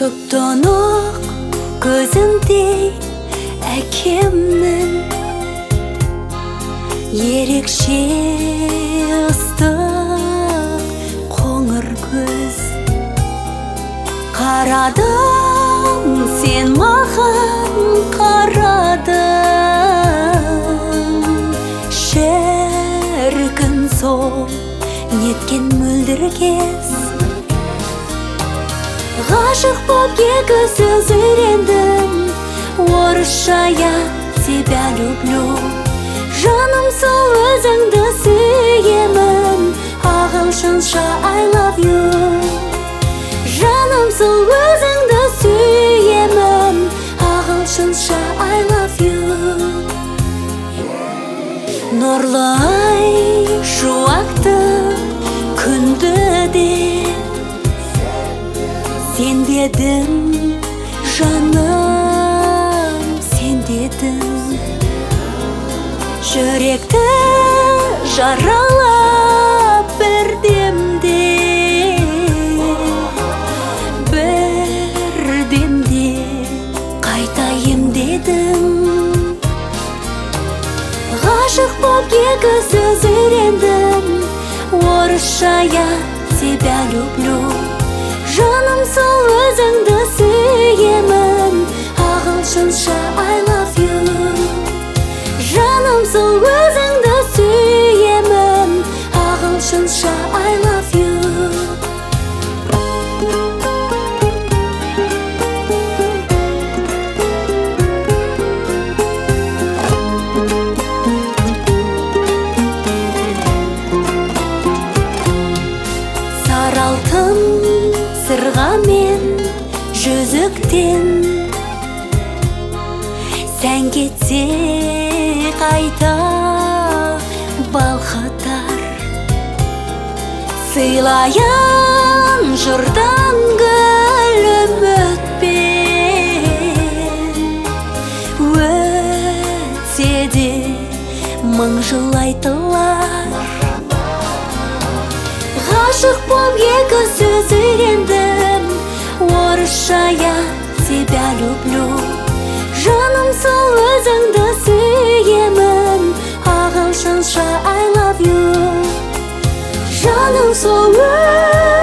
Тұп-тұнық көзіңдей әкемнің ерекше ыстық қоңыр көз. Қарадың сен маған, қарадың шіркін сол неткен мөлдір кез. Ғашық боп екі сөз үйрендім, орысша я тебя люблю. Жаным сол өзіңді сүйемін, ағылшынша I love you. Жаным сол өзіңді сүйемін, ағылшынша I love you. Нұрлы ай шуақты күнді де сен дедің, жаным сен дедің. Жүректі жаралап бір демде қайта емдедің. Ғашық боп екі сөз үйрендім, орысша я тебя люблю. Жаным сол өзіңді сүйемін, ағылшынша I love you. Жаным сол өзіңді сүйемін, ағылшынша I love you. Алтын сырғамен жүзіктен сән кетсе қайта балқытар. Сыйлайын жырдан гүл үмітпен, өтсе де мың жыл айтылар. Ғашық боп екі сөз үйрендім, орысша я тебя люблю. Жаным сол өзіңді сүйемін, ағылшынша I love you. Жаным сол